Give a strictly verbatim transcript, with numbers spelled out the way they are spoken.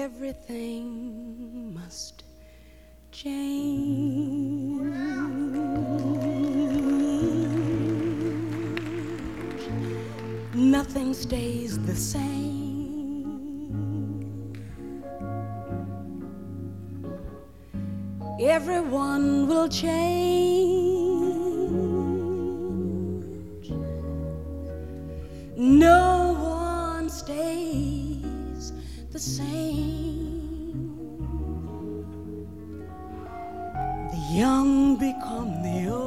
everything must change. Nothing stays the same. Everyone will change. No one stays the same. The young become the old.